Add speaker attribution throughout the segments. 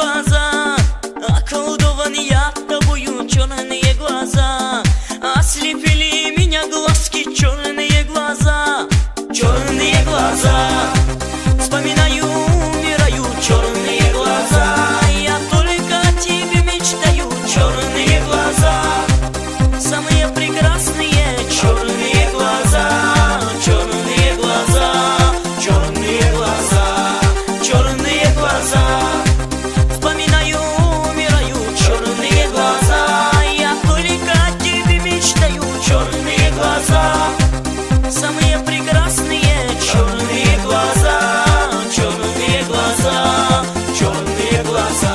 Speaker 1: глаза, околдован я тобою, черные глаза. Ослепили меня глазки, черные глаза, черные глаза. Вспоминаю, умираю, черные глаза. Я только о тебе мечтаю, черные глаза. Самые прекрасные черные глаза, черные глаза, черные глаза, черные глаза. Вспоминаю, умираю, черные глаза. Я только о тебе мечтаю, черные глаза. Самые прекрасные черные глаза, черные глаза, черные глаза.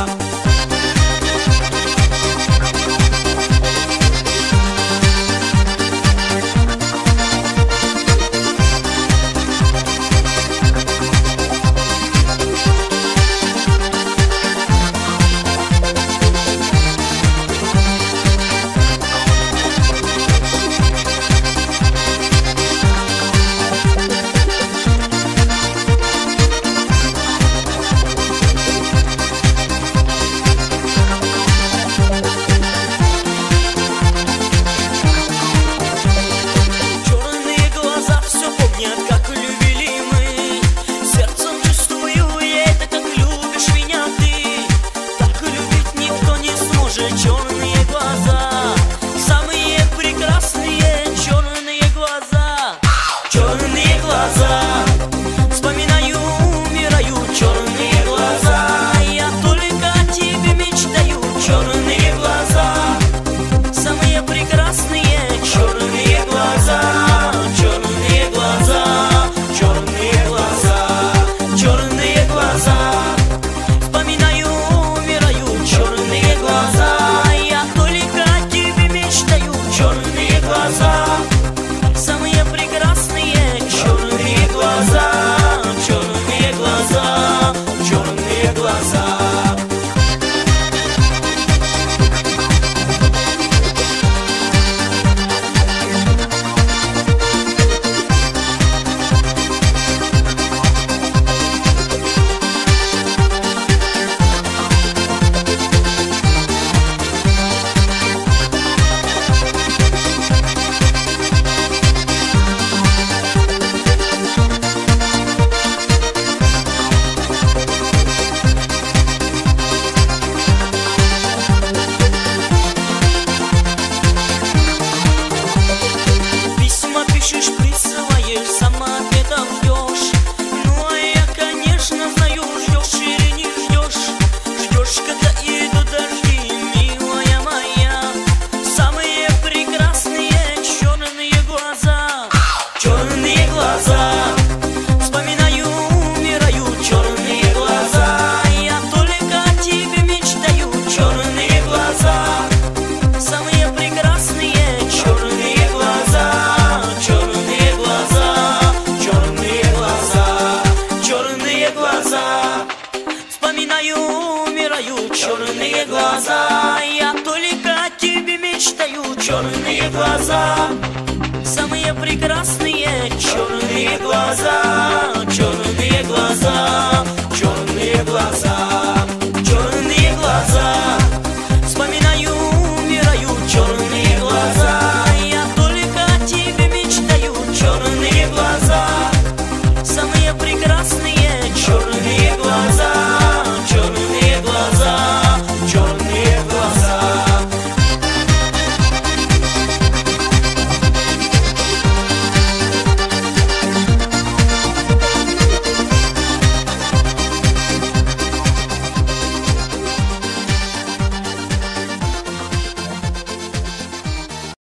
Speaker 1: Как любили мы, сердцем чувствую я это, как любишь меня ты. Так любить никто не сможет, черные глаза. Самые прекрасные черные глаза, черные глаза. Вспоминаю, умираю, черные глаза. Я только о тебе мечтаю, черные глаза. Самые прекрасные черные глаза, черные глаза, черные глаза, черные глаза. Вспоминаю, умираю, черные глаза. Я только о тебе мечтаю, черные глаза. Самые прекрасные черные глаза, черные глаза, черные глаза. Пишешь, присылаешь, сама ответов ждешь. Ну а я, конечно, знаю, ждешь или не ждешь. Ждешь, когда идут дожди, милая моя. Самые прекрасные черные глаза, черные глаза. Вспоминаю, умираю, черные глаза. Я только о тебе мечтаю, черные глаза. Самые прекрасные черные глаза, черные глаза, черные глаза, черные глаза. Вспоминаю, умираю, черные глаза. Я только о тебе мечтаю, черные глаза. Самые прекрасные черные глаза, черные глаза, черные глаза.